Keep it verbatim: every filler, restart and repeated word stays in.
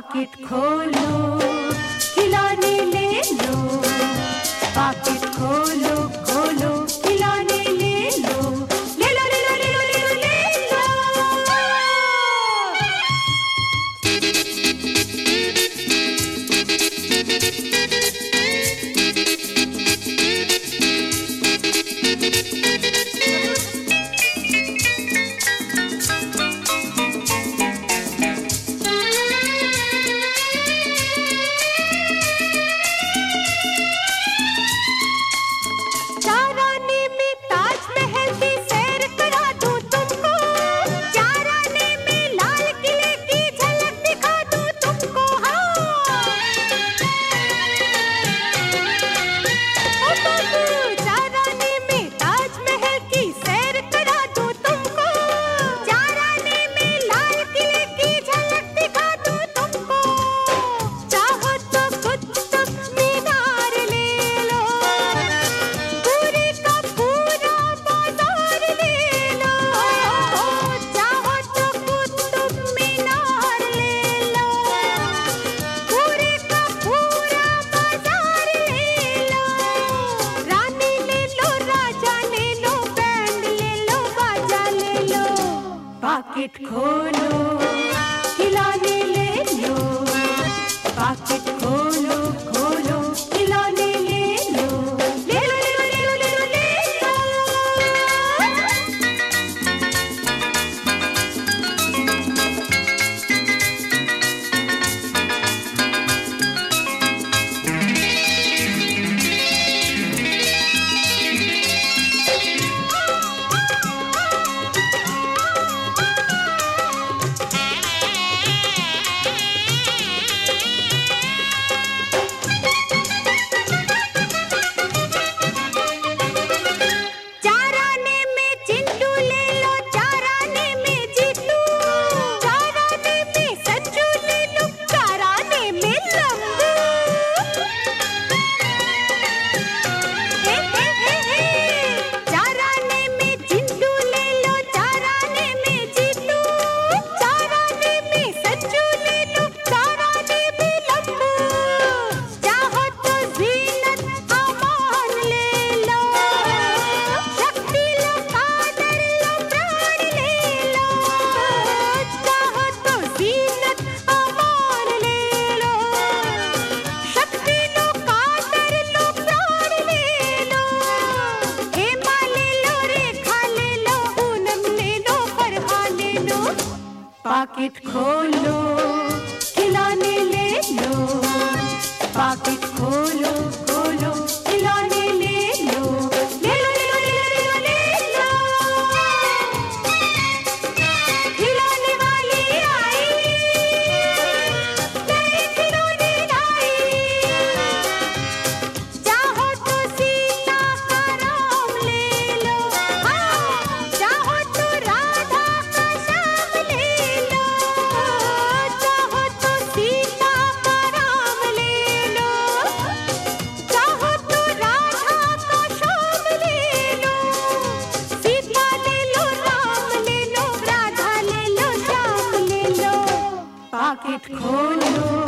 पाकिट खोलो खिलौने ले लो, पाकिट खोलो खोलो खिलौने ले लो, ले लो ले लो ले लो ले लो ले लो। पाकिट खोलो खिलौने ले लो, पाकिट खोलो खोलो खिलौने ले लो, ले लो ले लो ले लो ले लो ले पाकिट खोलो खिलौने ले लो, पाकिट खोलो खोलो खिलौने ले लो, ले लो ले लो ले लो ले लो ले लो। खिलौने वाली आई, नए खिलौने लाई, चाहो तो सीता का राम ले लो, हाँ चाहो तो राधा का श्याम ले लो, चाहो तो सीता का राम ले लो, चाहो तो राधा का श्याम ले लो, सीता ले लो राम ले लो, राधा ले लो श्याम ले लो। पाकिट खोलो